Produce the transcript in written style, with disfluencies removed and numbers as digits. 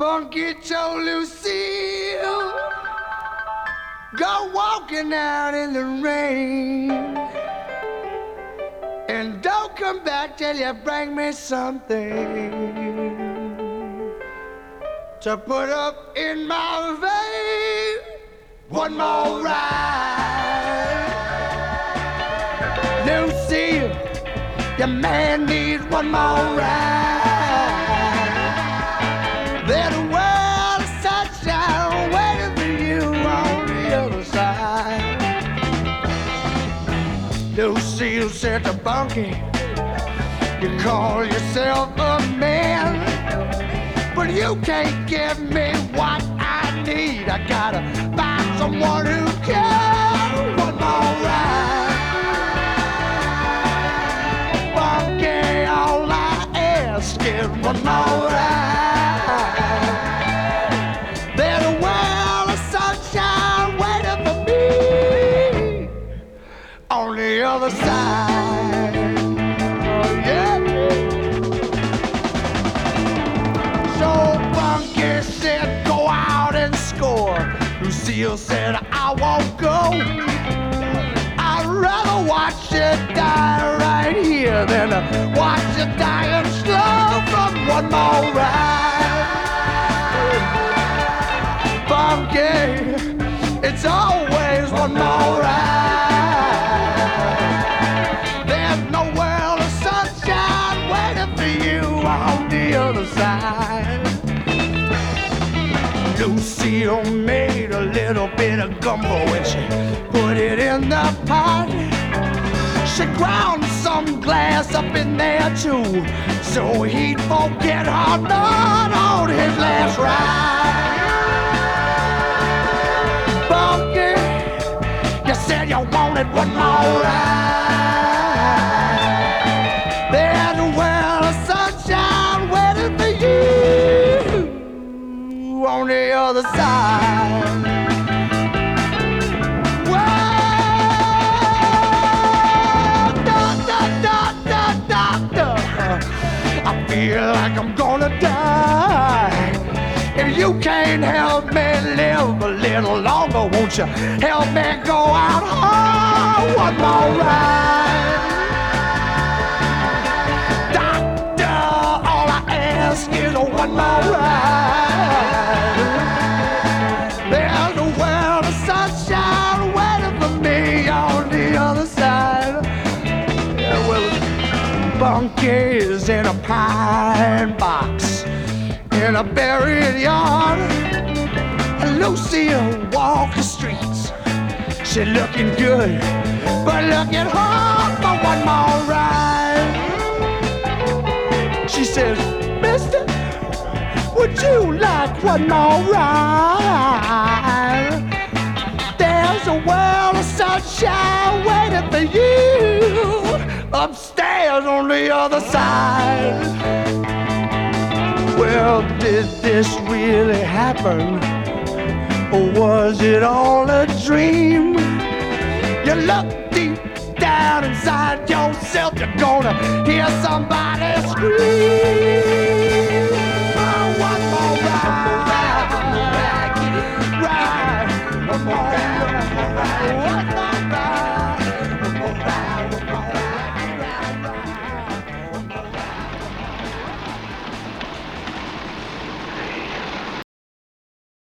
Bunky told Lucille, go walking out in the rain, and don't come back till you bring me something to put up in my vein. One more ride, Lucille, your man needs one more ride. There's a world of sunshine waiting for you on the other side. Lucille said to Bunky, you call yourself a man, but you can't give me what I need. I gotta find someone who can. One more ride, Bunky, all I ask is one more ride. There's a world of sunshine waiting for me on the other side. Oh, yeah. So Bunky said, go out and score. Lucille said, I won't go. I'd rather watch you die right here than watch you dying slow from one more ride. Bunky, it's always one more ride. There's no world of sunshine waiting for you on the other side. Lucille made a little bit of gumbo and she put it in the pot. She ground some glass up in there too, so he'd forget her not on his last ride. Bunky, you said you wanted one more ride. There's a world of sunshine waiting for you on the other side. Well, doctor, doctor, I feel like I'm gonna die. If you can't help me live a little longer, won't you help me go out on one more ride? Doctor, all I ask is one more ride. There's a world of sunshine waiting for me on the other side. Yeah, well, Bunky is in a pine box in a buried yard. Lucille walk the streets. She looking good, but looking hard for one more ride. She says, mister, would you like one more ride? There's a world of sunshine waiting for you upstairs on the other side. Well, did this really happen? Or was it all a dream? You look deep down inside yourself, you're gonna hear somebody scream.